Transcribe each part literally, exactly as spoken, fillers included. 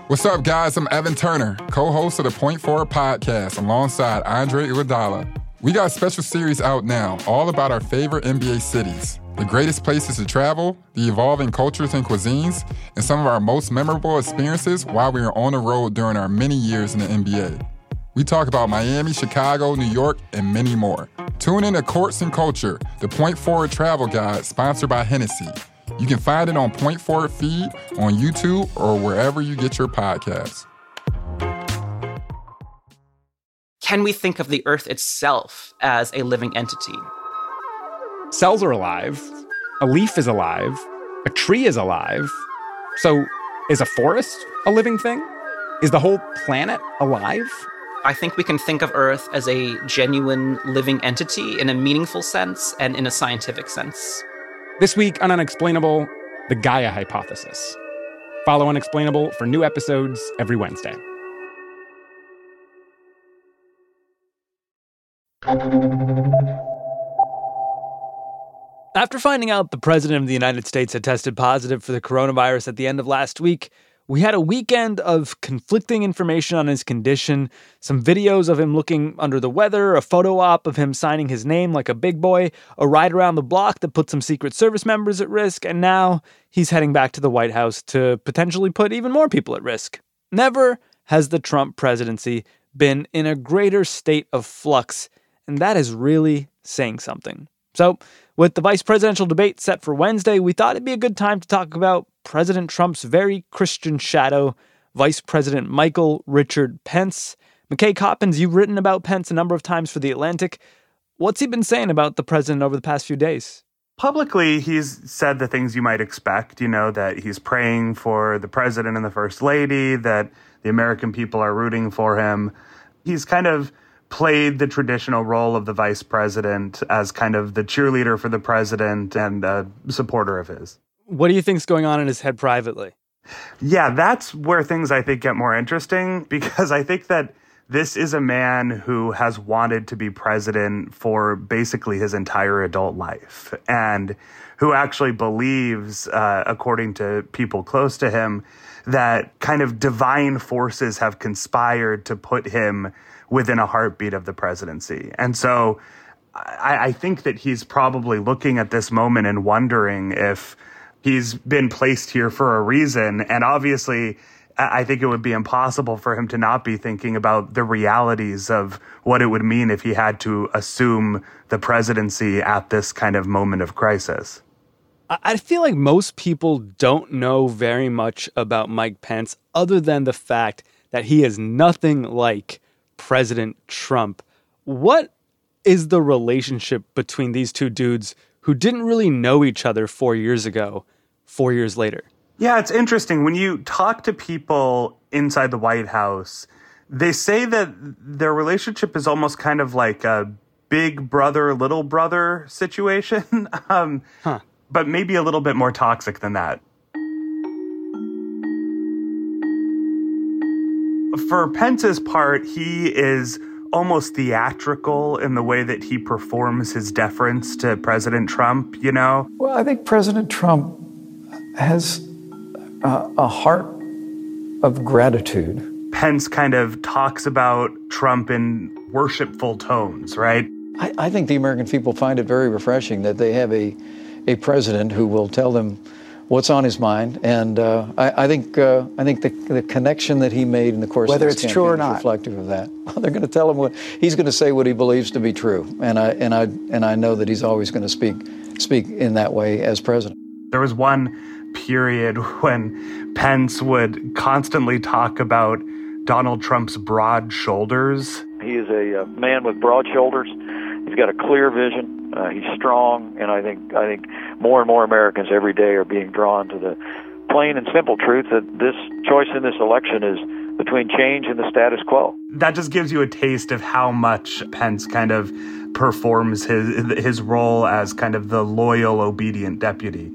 What's up, guys? I'm Evan Turner, co-host of the Point Forward podcast alongside Andre Iguodala. We got a special series out now, all about our favorite N B A cities, the greatest places to travel, the evolving cultures and cuisines, and some of our most memorable experiences while we were on the road during our many years in the N B A. We talk about Miami, Chicago, New York, and many more. Tune in to Courts and Culture, the Point Forward travel guide sponsored by Hennessy. You can find it on Point Forward feed, on YouTube, or wherever you get your podcasts. Can we think of the Earth itself as a living entity? Cells are alive. A leaf is alive. A tree is alive. So is a forest a living thing? Is the whole planet alive? I think we can think of Earth as a genuine living entity in a meaningful sense and in a scientific sense. This week on Unexplainable, the Gaia hypothesis. Follow Unexplainable for new episodes every Wednesday. After finding out the President of the United States had tested positive for the coronavirus at the end of last week, we had a weekend of conflicting information on his condition, some videos of him looking under the weather, a photo op of him signing his name like a big boy, a ride around the block that put some Secret Service members at risk, and now he's heading back to the White House to potentially put even more people at risk. Never has the Trump presidency been in a greater state of flux, and that is really saying something. So, with the vice presidential debate set for Wednesday, we thought it'd be a good time to talk about President Trump's very Christian shadow, Vice President Michael Richard Pence. McKay Coppins, you've written about Pence a number of times for The Atlantic. What's he been saying about the president over the past few days? Publicly, he's said the things you might expect, you know, that he's praying for the president and the first lady, that the American people are rooting for him. He's kind of played the traditional role of the vice president as kind of the cheerleader for the president and a supporter of his. What do you think's going on in his head privately? Yeah, that's where things, I think, get more interesting, because I think that this is a man who has wanted to be president for basically his entire adult life, and who actually believes, uh, according to people close to him, that kind of divine forces have conspired to put him within a heartbeat of the presidency. And so I, I think that he's probably looking at this moment and wondering if he's been placed here for a reason. And obviously, I think it would be impossible for him to not be thinking about the realities of what it would mean if he had to assume the presidency at this kind of moment of crisis. I feel like most people don't know very much about Mike Pence other than the fact that he is nothing like President Trump. What is the relationship between these two dudes who didn't really know each other four years ago, four years later? Yeah, it's interesting. When you talk to people inside the White House, they say that their relationship is almost kind of like a big brother, little brother situation, um, huh. but maybe a little bit more toxic than that. For Pence's part, he is almost theatrical in the way that he performs his deference to President Trump, you know? Well, I think President Trump has uh, a heart of gratitude. Pence kind of talks about Trump in worshipful tones, right? I, I think the American people find it very refreshing that they have a, a president who will tell them what's on his mind, and uh, I, I think uh, I think the, the connection that he made in the course whether of this it's true or campaign is not reflective of that. Well, they're going to tell him what he's going to say, what he believes to be true, and I and I and I know that he's always going to speak speak in that way as president. There was one period when Pence would constantly talk about Donald Trump's broad shoulders. He is a uh, man with broad shoulders. He's got a clear vision. Uh, he's strong, and I think I think more and more Americans every day are being drawn to the plain and simple truth that this choice in this election is between change and the status quo. That just gives you a taste of how much Pence kind of performs his his role as kind of the loyal, obedient deputy.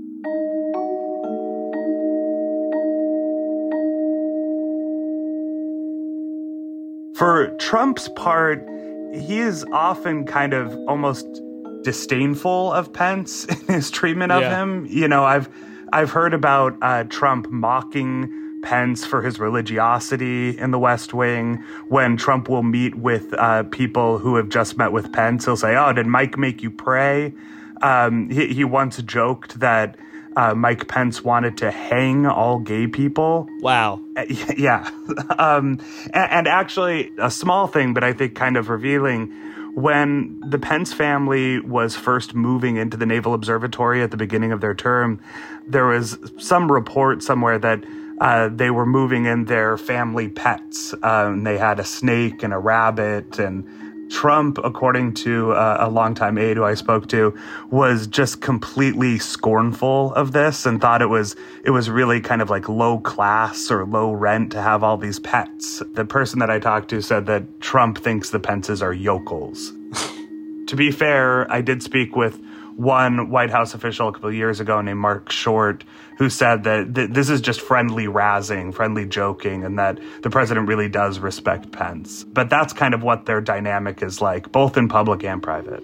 For Trump's part, he is often kind of almost disdainful of Pence in his treatment of yeah. him. You know, I've I've heard about uh, Trump mocking Pence for his religiosity in the West Wing. When Trump will meet with uh, people who have just met with Pence, he'll say, oh, did Mike make you pray? Um, he, he once joked that uh, Mike Pence wanted to hang all gay people. Wow. Yeah. um, and, and actually, a small thing, but I think kind of revealing, when the Pence family was first moving into the Naval Observatory at the beginning of their term, there was some report somewhere that uh, they were moving in their family pets. Um, they had a snake and a rabbit, and Trump, according to uh, a longtime aide who I spoke to, was just completely scornful of this and thought it was it was really kind of like low class or low rent to have all these pets. The person that I talked to said that Trump thinks the Pences are yokels. To be fair, I did speak with one White House official a couple of years ago named Mark Short, who said that th- this is just friendly razzing, friendly joking, and that the president really does respect Pence. But that's kind of what their dynamic is like, both in public and private.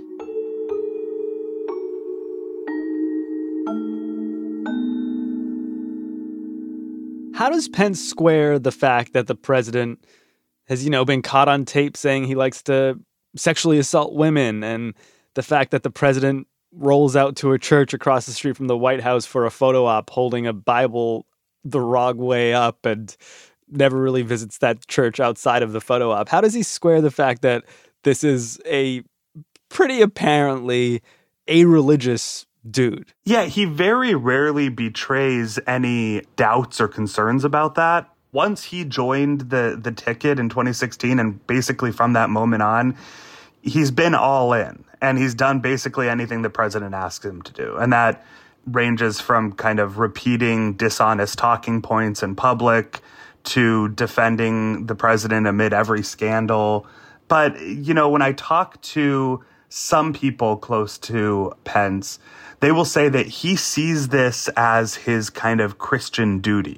How does Pence square the fact that the president has, you know, been caught on tape saying he likes to sexually assault women, and the fact that the president rolls out to a church across the street from the White House for a photo op holding a Bible the wrong way up and never really visits that church outside of the photo op? How does he square the fact that this is a pretty apparently a-religious dude? Yeah, he very rarely betrays any doubts or concerns about that. Once he joined the, the ticket in twenty sixteen, and basically from that moment on, he's been all in. And he's done basically anything the president asks him to do. And that ranges from kind of repeating dishonest talking points in public to defending the president amid every scandal. But, you know, when I talk to some people close to Pence, they will say that he sees this as his kind of Christian duty.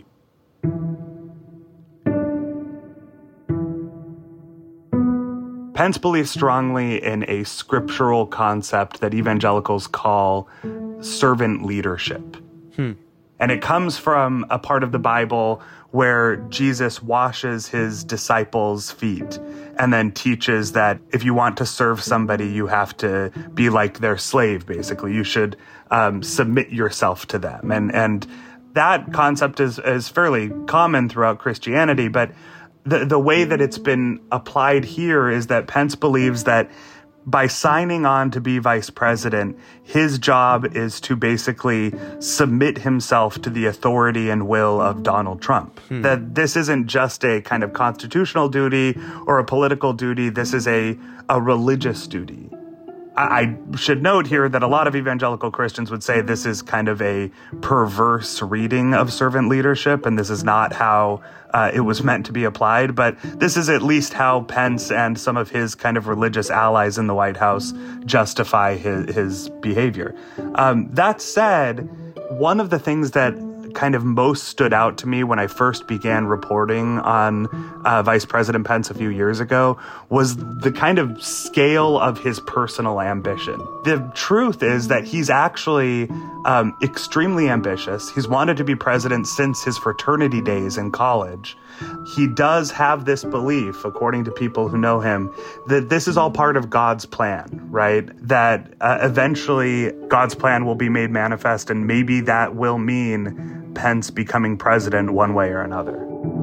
Pence believes strongly in a scriptural concept that evangelicals call servant leadership. Hmm. And it comes from a part of the Bible where Jesus washes his disciples' feet and then teaches that if you want to serve somebody, you have to be like their slave, basically. You should um, submit yourself to them. And and that concept is, is fairly common throughout Christianity, but The the way that it's been applied here is that Pence believes that by signing on to be vice president, his job is to basically submit himself to the authority and will of Donald Trump. Hmm. That this isn't just a kind of constitutional duty or a political duty. This is a, a religious duty. I should note here that a lot of evangelical Christians would say this is kind of a perverse reading of servant leadership, and this is not how uh, it was meant to be applied. But this is at least how Pence and some of his kind of religious allies in the White House justify his, his behavior. Um, that said, one of the things that kind of most stood out to me when I first began reporting on uh, Vice President Pence a few years ago was the kind of scale of his personal ambition. The truth is that he's actually um, extremely ambitious. He's wanted to be president since his fraternity days in college. He does have this belief, according to people who know him, that this is all part of God's plan, right? That uh, eventually God's plan will be made manifest, and maybe that will mean Pence becoming president one way or another.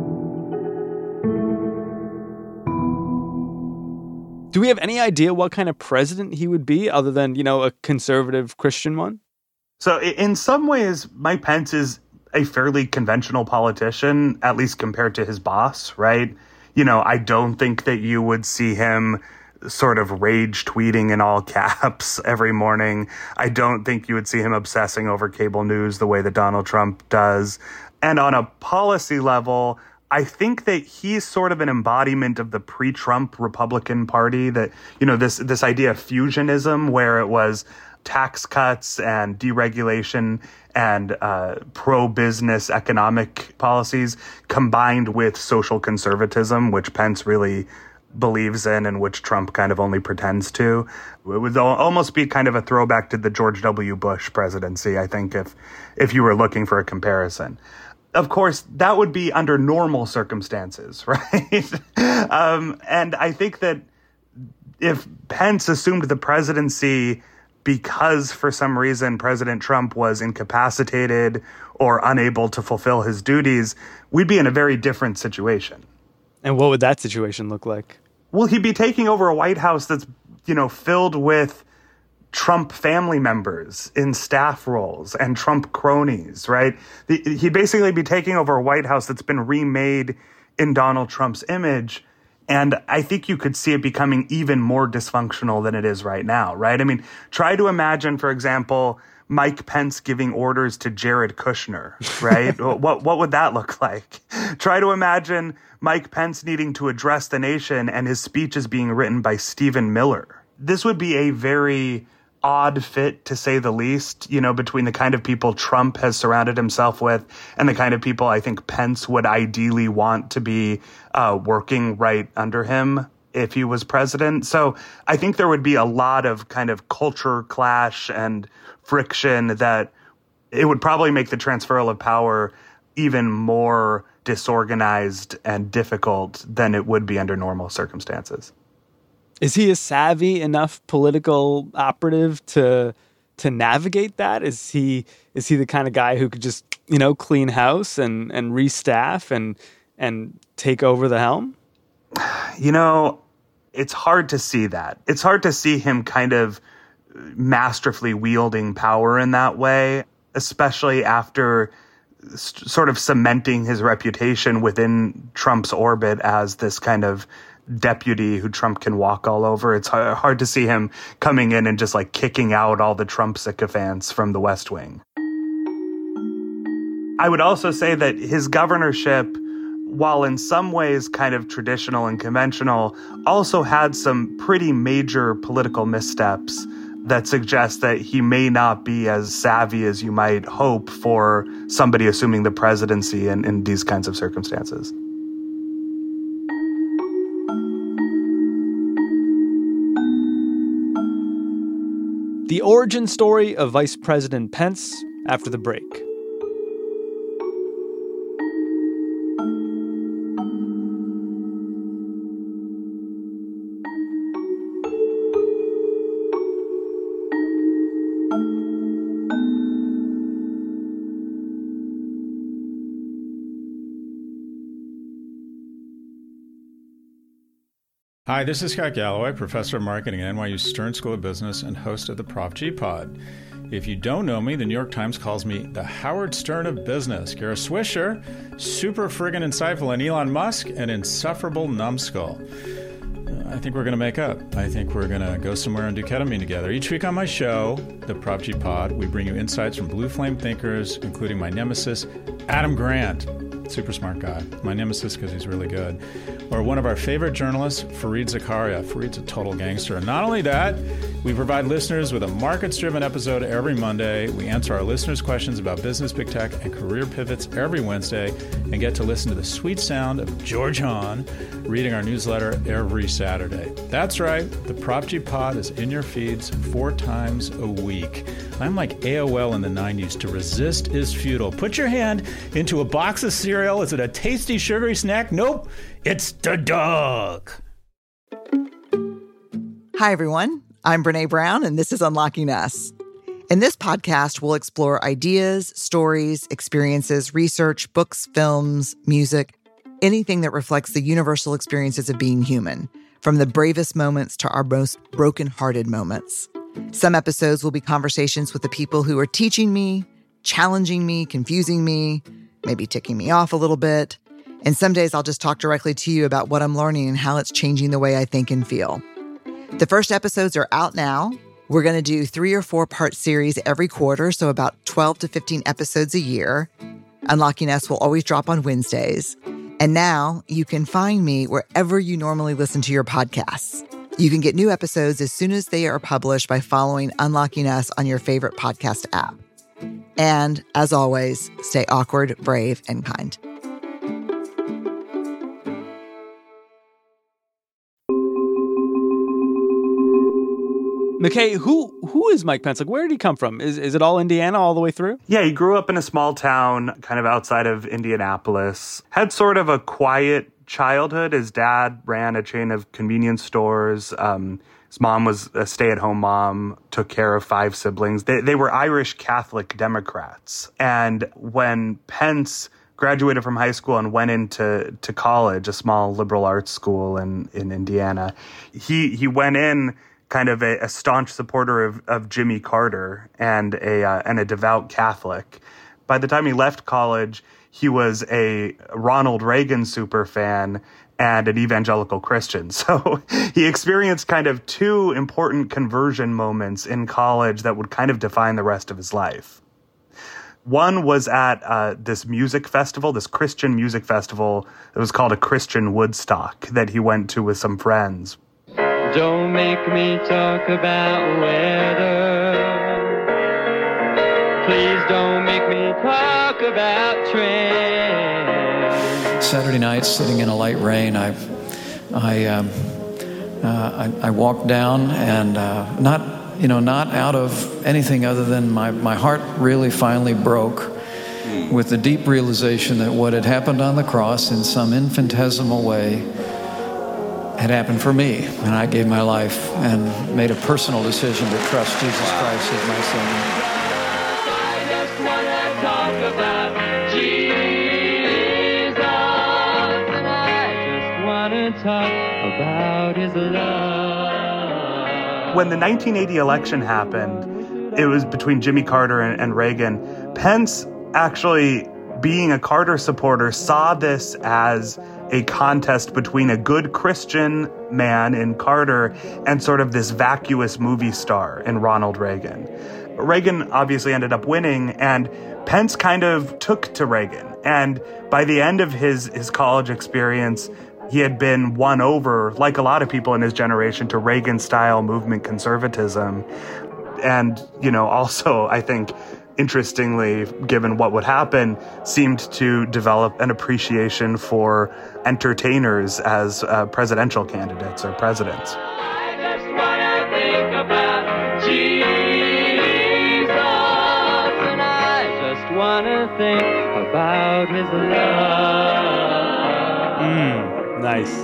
Do we have any idea what kind of president he would be other than, you know, a conservative Christian one? So in some ways, Mike Pence is a fairly conventional politician, at least compared to his boss, right? You know, I don't think that you would see him sort of rage tweeting in all caps every morning. I don't think you would see him obsessing over cable news the way that Donald Trump does. And on a policy level, I think that he's sort of an embodiment of the pre-Trump Republican Party, that, you know, this this idea of fusionism, where it was tax cuts and deregulation and uh, pro-business economic policies combined with social conservatism, which Pence really believes in and which Trump kind of only pretends to. It would almost be kind of a throwback to the George W. Bush presidency, I think, if if you were looking for a comparison. Of course, that would be under normal circumstances, right? um, and I think that if Pence assumed the presidency because for some reason President Trump was incapacitated or unable to fulfill his duties, we'd be in a very different situation. And what would that situation look like? Well, he'd be taking over a White House that's, you know, filled with Trump family members in staff roles and Trump cronies, right? The, he'd basically be taking over a White House that's been remade in Donald Trump's image. And I think you could see it becoming even more dysfunctional than it is right now, right? I mean, try to imagine, for example, Mike Pence giving orders to Jared Kushner, right? what what would that look like? Try to imagine Mike Pence needing to address the nation and his speech is being written by Stephen Miller. This would be a very odd fit, to say the least, you know, between the kind of people Trump has surrounded himself with and the kind of people I think Pence would ideally want to be uh, working right under him if he was president. So I think there would be a lot of kind of culture clash and friction that it would probably make the transferal of power even more disorganized and difficult than it would be under normal circumstances. Is he a savvy enough political operative to to navigate that? Is he is he the kind of guy who could just, you know, clean house and, and restaff and and take over the helm? You know, it's hard to see that. It's hard to see him kind of masterfully wielding power in that way, especially after st- sort of cementing his reputation within Trump's orbit as this kind of deputy who Trump can walk all over. It's hard to see him coming in and just like kicking out all the Trump sycophants from the West Wing. I would also say that his governorship, while in some ways kind of traditional and conventional, also had some pretty major political missteps that suggest that he may not be as savvy as you might hope for somebody assuming the presidency in, in these kinds of circumstances. The origin story of Vice President Pence after the break. Hi, this is Scott Galloway, professor of marketing at N Y U Stern School of Business and host of the Prof G Pod. If you don't know me, the New York Times calls me the Howard Stern of business. Kara Swisher, super friggin' insightful, and Elon Musk, an insufferable numbskull. I think we're going to make up. I think we're going to go somewhere and do ketamine together. Each week on my show, the Prof G Pod, we bring you insights from blue flame thinkers, including my nemesis, Adam Grant. Super smart guy. My nemesis because he's really good. Or one of our favorite journalists, Fareed Zakaria. Fareed's a total gangster. And not only that, we provide listeners with a markets-driven episode every Monday. We answer our listeners' questions about business, big tech, and career pivots every Wednesday, and get to listen to the sweet sound of George Hahn reading our newsletter every Saturday. That's right. The Prop G Pod is in your feeds four times a week. I'm like A O L in the nineties. To resist is futile. Put your hand into a box of cereal. Is it a tasty, sugary snack? Nope. It's the dog. Hi, everyone. I'm Brene Brown, and this is Unlocking Us. In this podcast, we'll explore ideas, stories, experiences, research, books, films, music, anything that reflects the universal experiences of being human, from the bravest moments to our most broken-hearted moments. Some episodes will be conversations with the people who are teaching me, challenging me, confusing me, maybe ticking me off a little bit. And some days I'll just talk directly to you about what I'm learning and how it's changing the way I think and feel. The first episodes are out now. We're going to do three or four part series every quarter, so about twelve to fifteen episodes a year. Unlocking Us will always drop on Wednesdays. And now you can find me wherever you normally listen to your podcasts. You can get new episodes as soon as they are published by following Unlocking Us on your favorite podcast app. And as always, stay awkward, brave, and kind. McKay, who who is Mike Pence? Like, where did he come from? Is is it all Indiana all the way through? Yeah, he grew up in a small town kind of outside of Indianapolis. Had sort of a quiet childhood. His dad ran a chain of convenience stores. Um, his mom was a stay-at-home mom, took care of five siblings. They, they were Irish Catholic Democrats. And when Pence graduated from high school and went into to college, a small liberal arts school in, in Indiana, he he went in kind of a, a staunch supporter of, of Jimmy Carter and a uh, and a devout Catholic. By the time he left college, he was a Ronald Reagan super fan and an evangelical Christian. So he experienced kind of two important conversion moments in college that would kind of define the rest of his life. One was at uh, this music festival, this Christian music festival. It was called a Christian Woodstock that he went to with some friends. Don't make me talk about weather. Please don't make me talk about trends. Saturday night, sitting in a light rain, I, I, um, uh, I, I walked down, and uh, not, you know, not out of anything other than my, my heart really finally broke with the deep realization that what had happened on the cross in some infinitesimal way had happened for me, and I gave my life and made a personal decision to trust Jesus Christ as my Savior. I just want to talk about Jesus, and I just want to talk about his love. When the nineteen eighty election happened, it was between Jimmy Carter and, and Reagan. Pence, actually being a Carter supporter, saw this as a contest between a good Christian man in Carter and sort of this vacuous movie star in Ronald Reagan. Reagan obviously ended up winning, and Pence kind of took to Reagan. And by the end of his, his college experience, he had been won over, like a lot of people in his generation, to Reagan-style movement conservatism. And, you know, also, I think, interestingly, given what would happen, seemed to develop an appreciation for entertainers as uh, presidential candidates or presidents. I just want to think about Jesus, and I just want to think about his love. Mm, nice.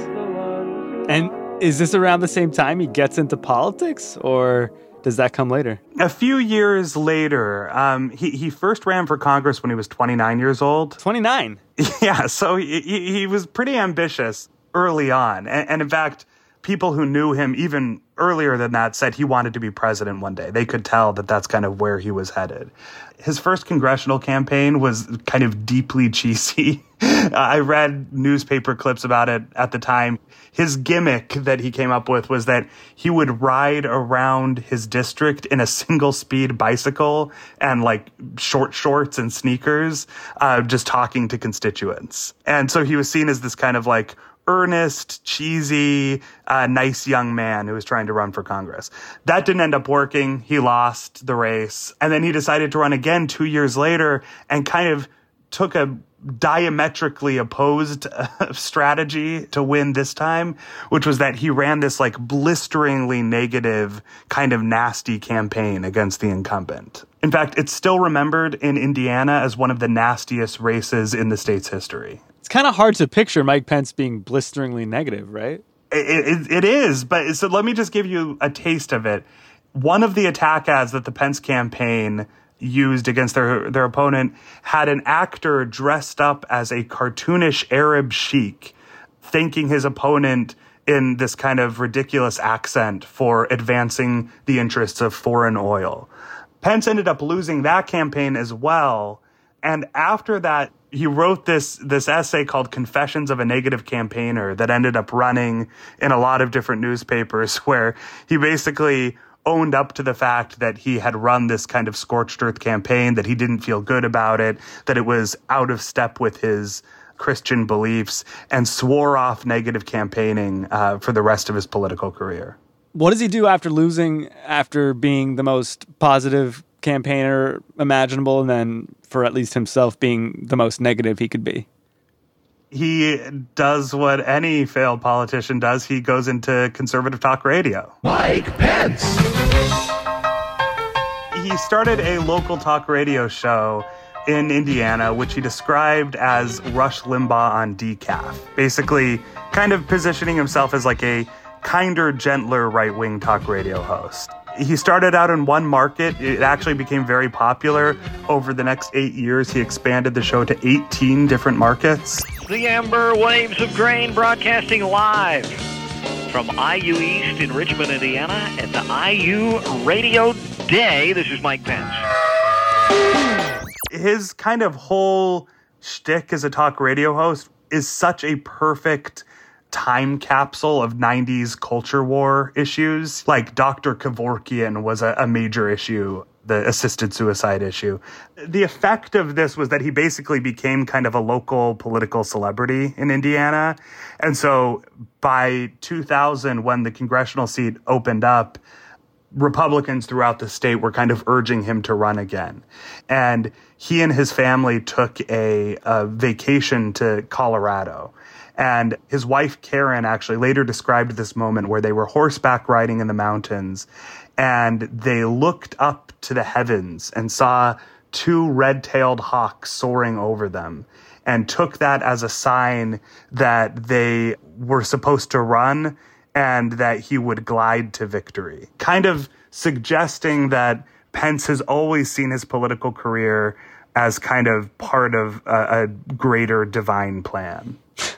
And is this around the same time he gets into politics, or does that come later? A few years later, um, he, he first ran for Congress when he was twenty-nine years old. twenty-nine? Yeah, so he, he, he was pretty ambitious early on. And, and in fact, people who knew him even earlier than that said he wanted to be president one day. They could tell that that's kind of where he was headed. His first congressional campaign was kind of deeply cheesy. I read newspaper clips about it at the time. His gimmick that he came up with was that he would ride around his district in a single-speed bicycle and, like, short shorts and sneakers, uh, just talking to constituents. And so he was seen as this kind of, like, earnest, cheesy, uh, nice young man who was trying to run for Congress. That didn't end up working. He lost the race. And then he decided to run again two years later and kind of took a diametrically opposed uh, strategy to win this time, which was that he ran this like blisteringly negative kind of nasty campaign against the incumbent. In fact, it's still remembered in Indiana as one of the nastiest races in the state's history. It's kind of hard to picture Mike Pence being blisteringly negative, right? It, it, it is, but so let me just give you a taste of it. One of the attack ads that the Pence campaign used against their their opponent had an actor dressed up as a cartoonish Arab sheik, thanking his opponent in this kind of ridiculous accent for advancing the interests of foreign oil. Pence ended up losing that campaign as well. And after that, he wrote this this essay called Confessions of a Negative Campaigner that ended up running in a lot of different newspapers, where he basically owned up to the fact that he had run this kind of scorched earth campaign, that he didn't feel good about it, that it was out of step with his Christian beliefs, and swore off negative campaigning uh, for the rest of his political career. What does he do after losing, after being the most positive campaigner imaginable, and then for at least himself being the most negative he could be? he does what any failed politician does. He goes into conservative talk radio. Mike Pence. He started a local talk radio show in Indiana, which he described as Rush Limbaugh on decaf, basically kind of positioning himself as like a kinder, gentler right-wing talk radio host. He started out in one market. It actually became very popular. Over the next eight years, he expanded the show to eighteen different markets. The Amber Waves of Grain broadcasting live from I U East in Richmond, Indiana at the I U Radio Day. This is Mike Pence. His kind of whole shtick as a talk radio host is such a perfect time capsule of nineties culture war issues. Like Doctor Kevorkian was a, a major issue, the assisted suicide issue. The effect of this was that he basically became kind of a local political celebrity in Indiana. And so by two thousand, when the congressional seat opened up, Republicans throughout the state were kind of urging him to run again. And he and his family took a, a vacation to Colorado. And his wife, Karen, actually later described this moment where they were horseback riding in the mountains and they looked up to the heavens and saw two red-tailed hawks soaring over them and took that as a sign that they were supposed to run and that he would glide to victory, kind of suggesting that Pence has always seen his political career as kind of part of a, a greater divine plan.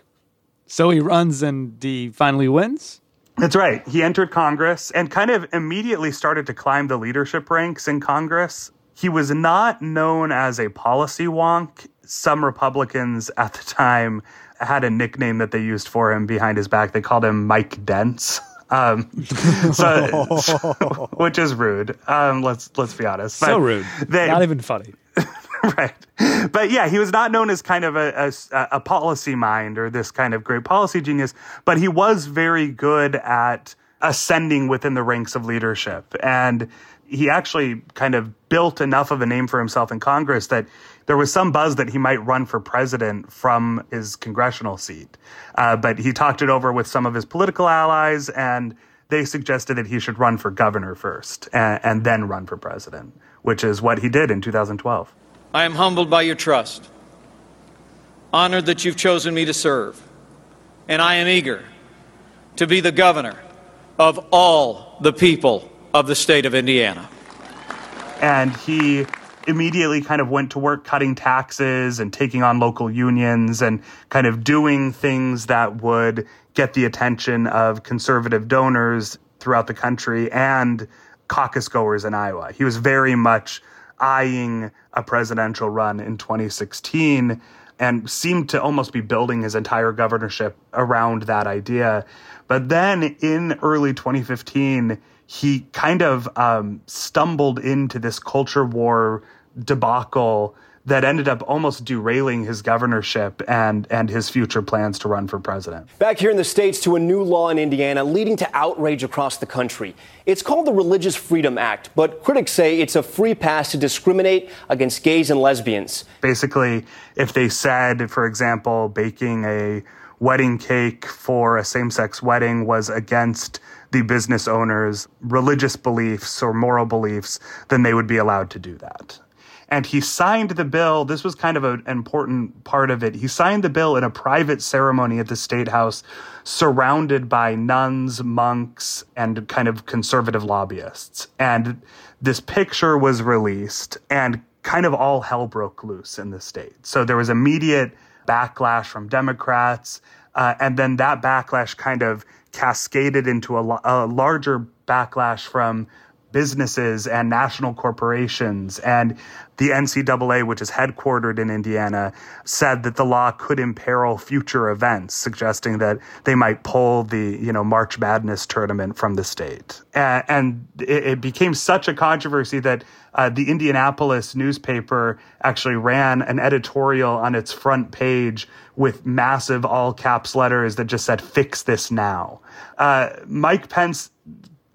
So he runs and he finally wins? That's right. He entered Congress and kind of immediately started to climb the leadership ranks in Congress. He was not known as a policy wonk. Some Republicans at the time had a nickname that they used for him behind his back. They called him Mike Dents, um, so, which is rude. Um, let's let's be honest. So but rude. They, not even funny. Right. But yeah, he was not known as kind of a, a, a policy mind or this kind of great policy genius, but he was very good at ascending within the ranks of leadership. And he actually kind of built enough of a name for himself in Congress that there was some buzz that he might run for president from his congressional seat. Uh, but he talked it over with some of his political allies, and they suggested that he should run for governor first and, and then run for president, which is what he did in two thousand twelve. I am humbled by your trust, honored that you've chosen me to serve, and I am eager to be the governor of all the people of the state of Indiana. And he immediately kind of went to work cutting taxes and taking on local unions and kind of doing things that would get the attention of conservative donors throughout the country and caucus goers in Iowa. He was very much eyeing a presidential run in twenty sixteen and seemed to almost be building his entire governorship around that idea. But then in early twenty fifteen, he kind of um, stumbled into this culture war debacle that ended up almost derailing his governorship and, and his future plans to run for president. Back here in the States to a new law in Indiana leading to outrage across the country. It's called the Religious Freedom Act, but critics say it's a free pass to discriminate against gays and lesbians. Basically, if they said, for example, baking a wedding cake for a same-sex wedding was against the business owner's religious beliefs or moral beliefs, then they would be allowed to do that. And he signed the bill. This was kind of an important part of it. He signed the bill in a private ceremony at the State House, surrounded by nuns, monks, and kind of conservative lobbyists. And this picture was released, and kind of all hell broke loose in the state. So there was immediate backlash from Democrats, uh, and then that backlash kind of cascaded into a, a larger backlash from businesses and national corporations. And the N C double A, which is headquartered in Indiana, said that the law could imperil future events, suggesting that they might pull the, you know, March Madness tournament from the state. And, and it, it became such a controversy that uh, the Indianapolis newspaper actually ran an editorial on its front page with massive all caps letters that just said, "Fix this now." Uh, Mike Pence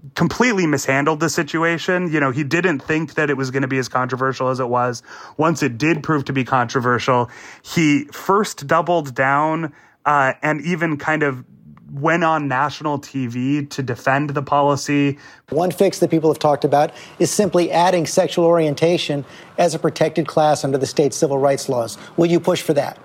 completely mishandled the situation. You know, he didn't think that it was going to be as controversial as it was. Once it did prove to be controversial, he first doubled down uh, and even kind of went on national T V to defend the policy. One fix that people have talked about is simply adding sexual orientation as a protected class under the state civil rights laws. Will you push for that?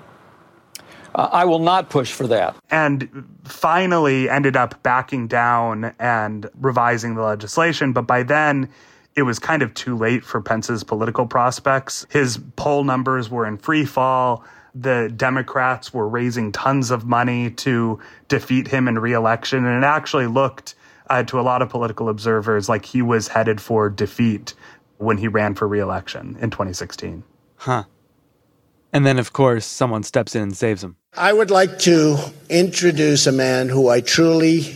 Uh, I will not push for that. And finally ended up backing down and revising the legislation. But by then, it was kind of too late for Pence's political prospects. His poll numbers were in free fall. The Democrats were raising tons of money to defeat him in re-election. And it actually looked uh, to a lot of political observers like he was headed for defeat when he ran for re-election in twenty sixteen. Huh. And then, of course, someone steps in and saves him. I would like to introduce a man who I truly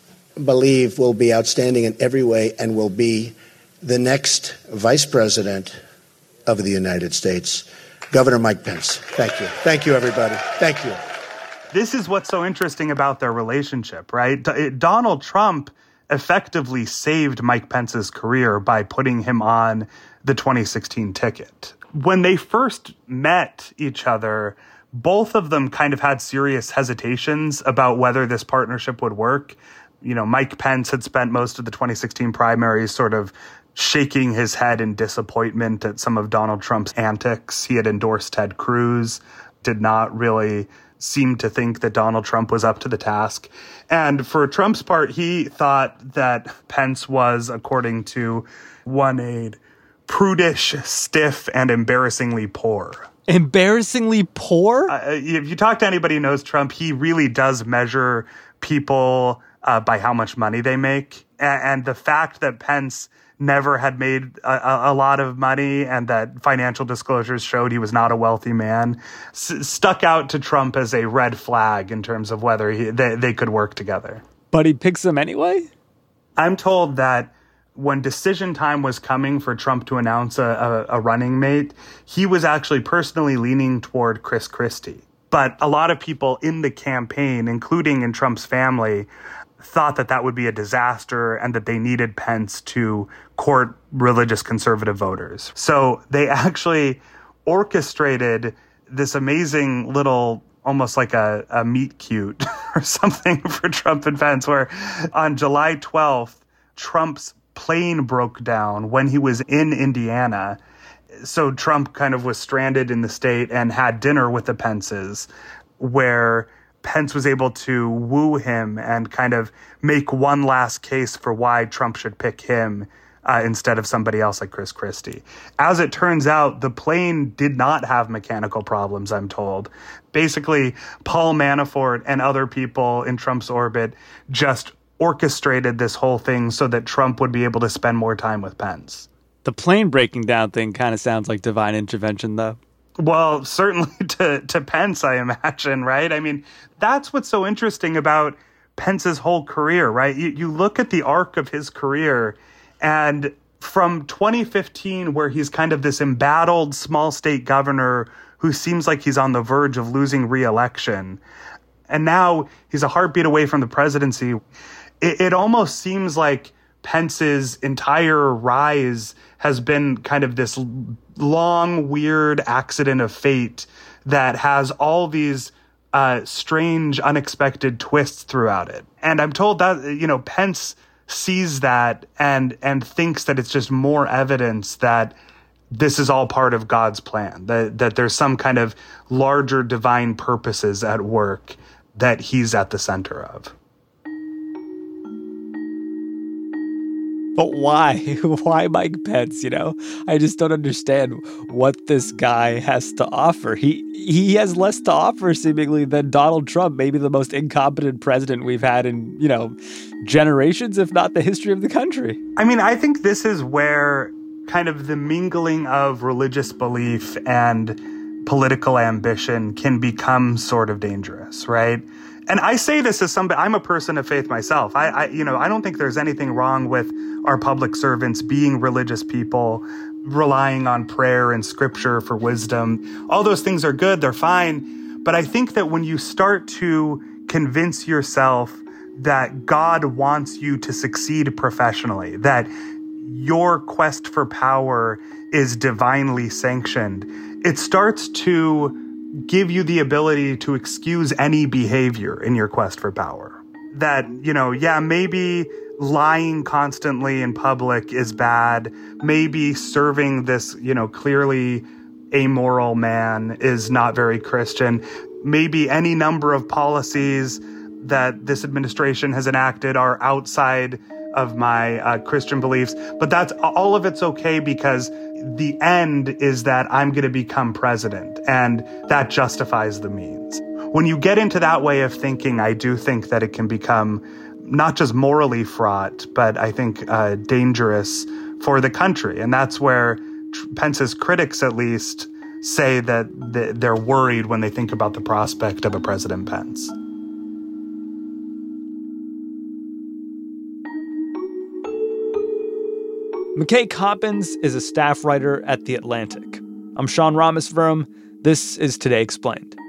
believe will be outstanding in every way and will be the next vice president of the United States, Governor Mike Pence. Thank you. Thank you, everybody. Thank you. This is what's so interesting about their relationship, right? D- Donald Trump effectively saved Mike Pence's career by putting him on the twenty sixteen ticket. When they first met each other, both of them kind of had serious hesitations about whether this partnership would work. You know, Mike Pence had spent most of the twenty sixteen primaries sort of shaking his head in disappointment at some of Donald Trump's antics. He had endorsed Ted Cruz, did not really seem to think that Donald Trump was up to the task. And for Trump's part, he thought that Pence was, according to one aide, prudish, stiff, and embarrassingly poor. Embarrassingly poor? Uh, if you talk to anybody who knows Trump, he really does measure people uh, by how much money they make. And, and the fact that Pence never had made a, a lot of money and that financial disclosures showed he was not a wealthy man s- stuck out to Trump as a red flag in terms of whether he, they, they could work together. But he picks him anyway? I'm told that when decision time was coming for Trump to announce a, a, a running mate, he was actually personally leaning toward Chris Christie. But a lot of people in the campaign, including in Trump's family, thought that that would be a disaster and that they needed Pence to court religious conservative voters. So they actually orchestrated this amazing little, almost like a, a meet cute or something for Trump and Pence, where on July twelfth, Trump's plane broke down when he was in Indiana. So Trump kind of was stranded in the state and had dinner with the Pences, where Pence was able to woo him and kind of make one last case for why Trump should pick him uh, instead of somebody else like Chris Christie. As it turns out, the plane did not have mechanical problems, I'm told. Basically, Paul Manafort and other people in Trump's orbit just orchestrated this whole thing so that Trump would be able to spend more time with Pence. The plane breaking down thing kind of sounds like divine intervention, though. Well, certainly to, to Pence, I imagine, right? I mean, that's what's so interesting about Pence's whole career, right? You, you look at the arc of his career, and from twenty fifteen, where he's kind of this embattled small state governor who seems like he's on the verge of losing re-election, and now he's a heartbeat away from the presidency, it, it almost seems like Pence's entire rise has been kind of this long, weird accident of fate that has all these uh, strange, unexpected twists throughout it. And I'm told that, you know, Pence sees that and and thinks that it's just more evidence that this is all part of God's plan, that that there's some kind of larger divine purposes at work that he's at the center of. But why? Why Mike Pence, you know? I just don't understand what this guy has to offer. He he has less to offer, seemingly, than Donald Trump, maybe the most incompetent president we've had in, you know, generations, if not the history of the country. I mean, I think this is where kind of the mingling of religious belief and political ambition can become sort of dangerous, right? And I say this as somebody, I'm a person of faith myself. I, I, you know, I don't think there's anything wrong with our public servants being religious people, relying on prayer and scripture for wisdom. All those things are good. They're fine. But I think that when you start to convince yourself that God wants you to succeed professionally, that your quest for power is divinely sanctioned, it starts to give you the ability to excuse any behavior in your quest for power. That, you know, yeah, maybe lying constantly in public is bad. Maybe serving this, you know, clearly amoral man is not very Christian. Maybe any number of policies that this administration has enacted are outside of my uh, Christian beliefs. But that's all of it's okay because the end is that I'm going to become president, and that justifies the means. When you get into that way of thinking, I do think that it can become not just morally fraught, but I think uh, dangerous for the country. And that's where Pence's critics, at least, say that they're worried when they think about the prospect of a President Pence. McKay Coppins is a staff writer at The Atlantic. I'm Sean Rameswaram. This is Today Explained.